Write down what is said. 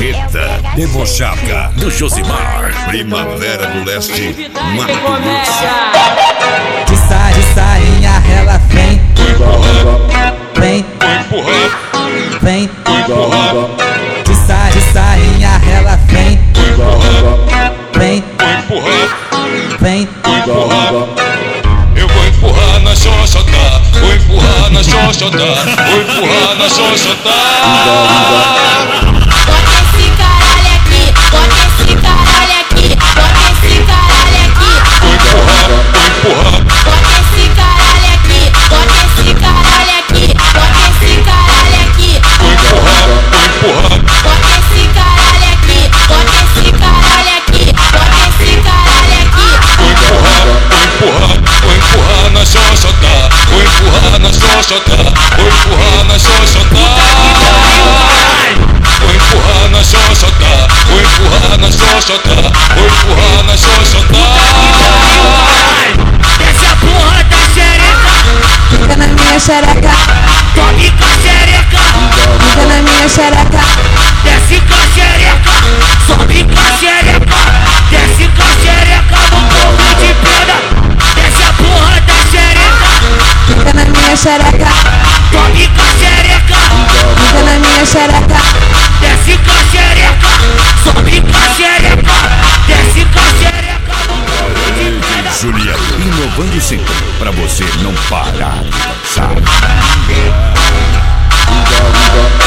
Marreta, debochada do Josimar. Primavera do Leste, Mato Grosso. De sainha ela vem, vem, vem, de sainha ela vem, vem, vem. Eu vou empurrar na xoxota, vou empurrar na xoxota, vou empurrar na xoxota. Bota esse caralho aqui, bota esse caralho aqui, bota esse caralho aqui. Vou empurrar, vou empurrar. Bota esse caralho aqui, bota esse caralho aqui, bota esse caralho aqui. Vou empurrar, vou empurrar. Bota esse caralho aqui, bota esse caralho aqui, bota esse caralho aqui. Vou empurrar, vou empurrar. Vou empurrar na xoxota, vou empurrar na xoxota, vou empurrar na xoxota. Vou empurrar na xoxota, vou empurrar na xoxota, vou empurrar na xoxota. Desce a porra da xereca, Fica na minha xereca, sobe com a xereca. fica na minha xereca, Desce com a xereca, sobe com a xereca. Desce com a xereca no morro de pedra. Desce a porra da xereca, fica na minha xereca, sobe com a xereca. fica na minha xereca. Desce com a xereca, sobe com a xereca. Desce com a xereca no morro de pedra. Juliano, inovando sempre, pra você não parar de dançar.